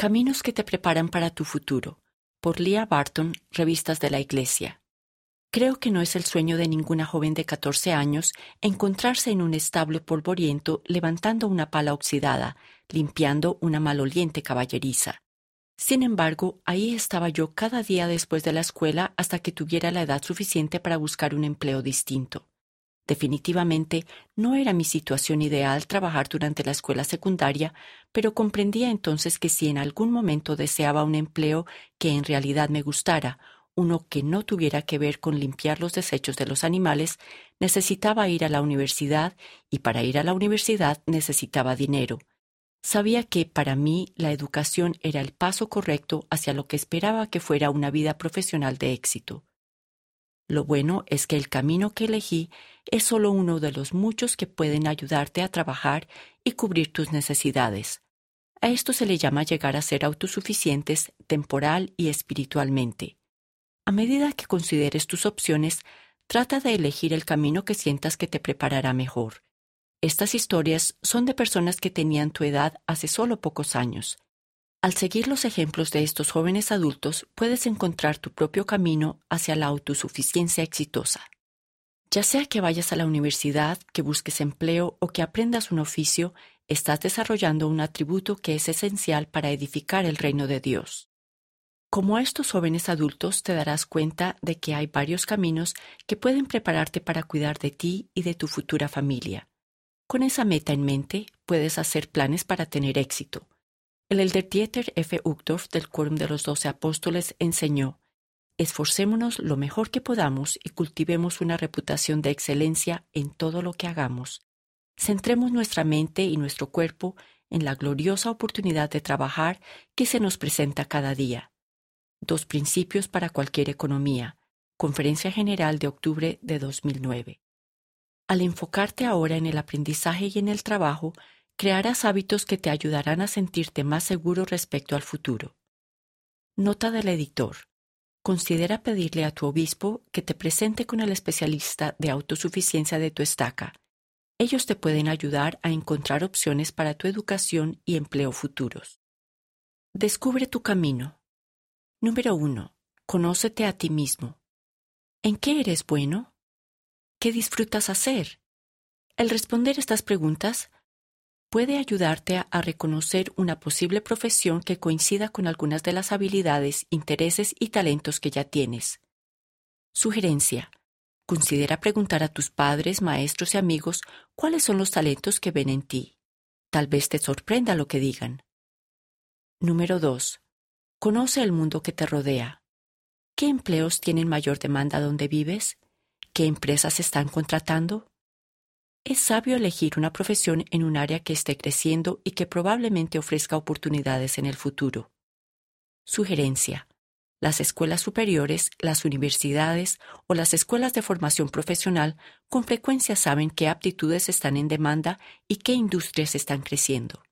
Caminos que te preparan para tu futuro, por Leah Barton, Revistas de la Iglesia. Creo que no es el sueño de ninguna joven de 14 años encontrarse en un establo polvoriento levantando una pala oxidada, limpiando una maloliente caballeriza. Sin embargo, ahí estaba yo cada día después de la escuela hasta que tuviera la edad suficiente para buscar un empleo distinto. Definitivamente no era mi situación ideal trabajar durante la escuela secundaria, pero comprendía entonces que si en algún momento deseaba un empleo que en realidad me gustara, uno que no tuviera que ver con limpiar los desechos de los animales, necesitaba ir a la universidad y para ir a la universidad necesitaba dinero. Sabía que para mí la educación era el paso correcto hacia lo que esperaba que fuera una vida profesional de éxito. Lo bueno es que el camino que elegí es solo uno de los muchos que pueden ayudarte a trabajar y cubrir tus necesidades. A esto se le llama llegar a ser autosuficientes temporal y espiritualmente. A medida que consideres tus opciones, trata de elegir el camino que sientas que te preparará mejor. Estas historias son de personas que tenían tu edad hace solo pocos años. Al seguir los ejemplos de estos jóvenes adultos, puedes encontrar tu propio camino hacia la autosuficiencia exitosa. Ya sea que vayas a la universidad, que busques empleo o que aprendas un oficio, estás desarrollando un atributo que es esencial para edificar el reino de Dios. Como a estos jóvenes adultos, te darás cuenta de que hay varios caminos que pueden prepararte para cuidar de ti y de tu futura familia. Con esa meta en mente, puedes hacer planes para tener éxito. El elder Dieter F. Uchtdorf del Quórum de los 12 Apóstoles enseñó: esforcémonos lo mejor que podamos y cultivemos una reputación de excelencia en todo lo que hagamos. Centremos nuestra mente y nuestro cuerpo en la gloriosa oportunidad de trabajar que se nos presenta cada día. 2 principios para cualquier economía. Conferencia General de octubre de 2009. Al enfocarte ahora en el aprendizaje y en el trabajo, crearás hábitos que te ayudarán a sentirte más seguro respecto al futuro. Nota del editor. Considera pedirle a tu obispo que te presente con el especialista de autosuficiencia de tu estaca. Ellos te pueden ayudar a encontrar opciones para tu educación y empleo futuros. Descubre tu camino. Número 1. Conócete a ti mismo. ¿En qué eres bueno? ¿Qué disfrutas hacer? El responder estas preguntas puede ayudarte a reconocer una posible profesión que coincida con algunas de las habilidades, intereses y talentos que ya tienes. Sugerencia: considera preguntar a tus padres, maestros y amigos cuáles son los talentos que ven en ti. Tal vez te sorprenda lo que digan. Número 2. Conoce el mundo que te rodea. ¿Qué empleos tienen mayor demanda donde vives? ¿Qué empresas están contratando? Es sabio elegir una profesión en un área que esté creciendo y que probablemente ofrezca oportunidades en el futuro. Sugerencia: las escuelas superiores, las universidades o las escuelas de formación profesional con frecuencia saben qué aptitudes están en demanda y qué industrias están creciendo.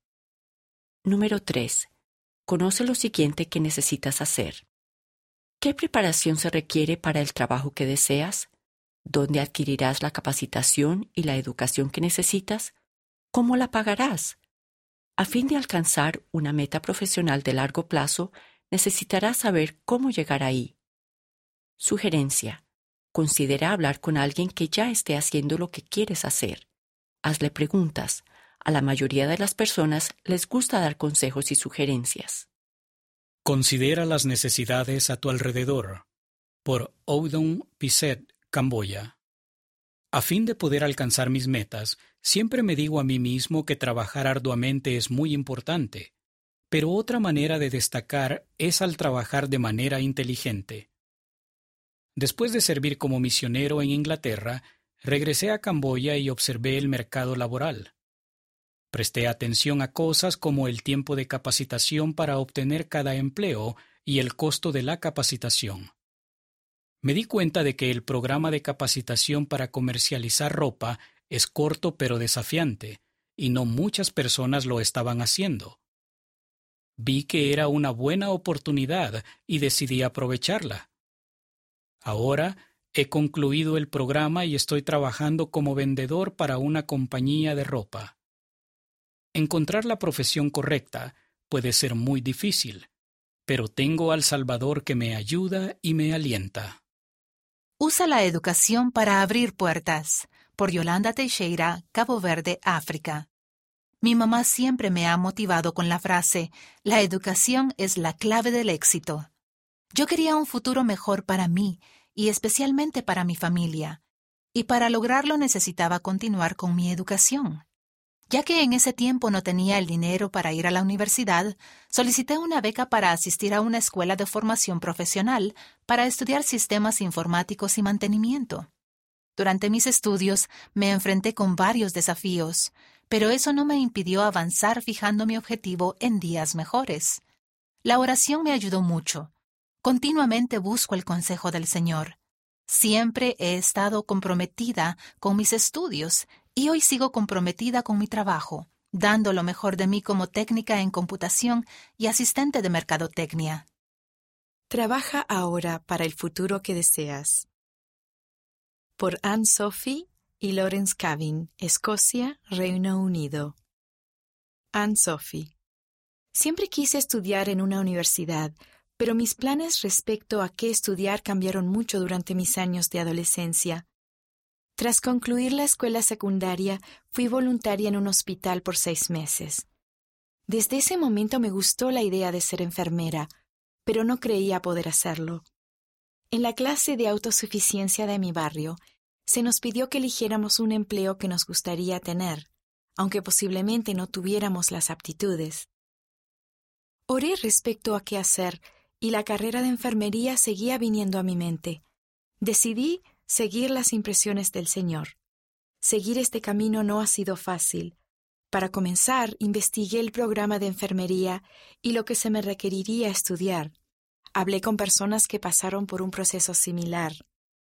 Número 3. Conoce lo siguiente que necesitas hacer. ¿Qué preparación se requiere para el trabajo que deseas? ¿Dónde adquirirás la capacitación y la educación que necesitas? ¿Cómo la pagarás? A fin de alcanzar una meta profesional de largo plazo, necesitarás saber cómo llegar ahí. Sugerencia: considera hablar con alguien que ya esté haciendo lo que quieres hacer. Hazle preguntas. A la mayoría de las personas les gusta dar consejos y sugerencias. Considera las necesidades a tu alrededor. Por Oudon Pisset, Camboya. A fin de poder alcanzar mis metas, siempre me digo a mí mismo que trabajar arduamente es muy importante, pero otra manera de destacar es al trabajar de manera inteligente. Después de servir como misionero en Inglaterra, regresé a Camboya y observé el mercado laboral. Presté atención a cosas como el tiempo de capacitación para obtener cada empleo y el costo de la capacitación. Me di cuenta de que el programa de capacitación para comercializar ropa es corto pero desafiante, y no muchas personas lo estaban haciendo. Vi que era una buena oportunidad y decidí aprovecharla. Ahora he concluido el programa y estoy trabajando como vendedor para una compañía de ropa. Encontrar la profesión correcta puede ser muy difícil, pero tengo al Salvador que me ayuda y me alienta. Usa la educación para abrir puertas. Por Yolanda Teixeira, Cabo Verde, África. Mi mamá siempre me ha motivado con la frase: la educación es la clave del éxito. Yo quería un futuro mejor para mí y especialmente para mi familia, y para lograrlo necesitaba continuar con mi educación. Ya que en ese tiempo no tenía el dinero para ir a la universidad, solicité una beca para asistir a una escuela de formación profesional para estudiar sistemas informáticos y mantenimiento. Durante mis estudios me enfrenté con varios desafíos, pero eso no me impidió avanzar fijando mi objetivo en días mejores. La oración me ayudó mucho. Continuamente busco el consejo del Señor. Siempre he estado comprometida con mis estudios y hoy sigo comprometida con mi trabajo, dando lo mejor de mí como técnica en computación y asistente de mercadotecnia. Trabaja ahora para el futuro que deseas. Por Anne-Sophie y Lawrence Cavin, Escocia, Reino Unido. Anne-Sophie. Siempre quise estudiar en una universidad, pero mis planes respecto a qué estudiar cambiaron mucho durante mis años de adolescencia. Tras concluir la escuela secundaria, fui voluntaria en un hospital por 6 meses. Desde ese momento me gustó la idea de ser enfermera, pero no creía poder hacerlo. En la clase de autosuficiencia de mi barrio, se nos pidió que eligiéramos un empleo que nos gustaría tener, aunque posiblemente no tuviéramos las aptitudes. Oré respecto a qué hacer, y la carrera de enfermería seguía viniendo a mi mente. Decidí seguir las impresiones del Señor. Seguir este camino no ha sido fácil. Para comenzar, investigué el programa de enfermería y lo que se me requeriría estudiar. Hablé con personas que pasaron por un proceso similar.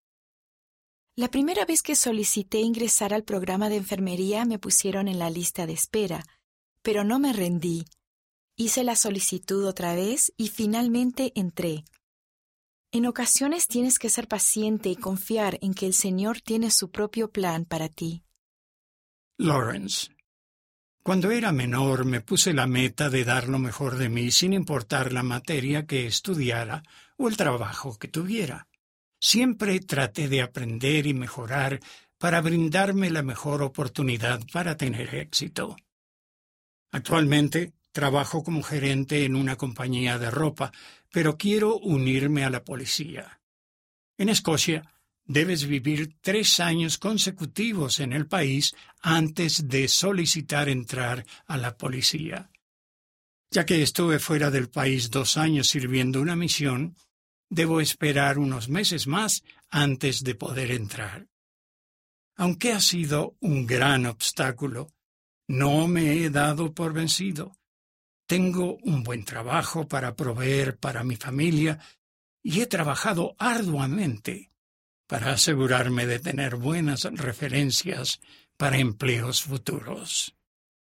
La primera vez que solicité ingresar al programa de enfermería me pusieron en la lista de espera, pero no me rendí. Hice la solicitud otra vez y finalmente entré. En ocasiones tienes que ser paciente y confiar en que el Señor tiene su propio plan para ti. Lawrence. Cuando era menor me puse la meta de dar lo mejor de mí sin importar la materia que estudiara o el trabajo que tuviera. Siempre traté de aprender y mejorar para brindarme la mejor oportunidad para tener éxito. Actualmente trabajo como gerente en una compañía de ropa, pero quiero unirme a la policía. En Escocia, debes vivir 3 años consecutivos en el país antes de solicitar entrar a la policía. Ya que estuve fuera del país 2 años sirviendo una misión, debo esperar unos meses más antes de poder entrar. Aunque ha sido un gran obstáculo, no me he dado por vencido. Tengo un buen trabajo para proveer para mi familia y he trabajado arduamente para asegurarme de tener buenas referencias para empleos futuros.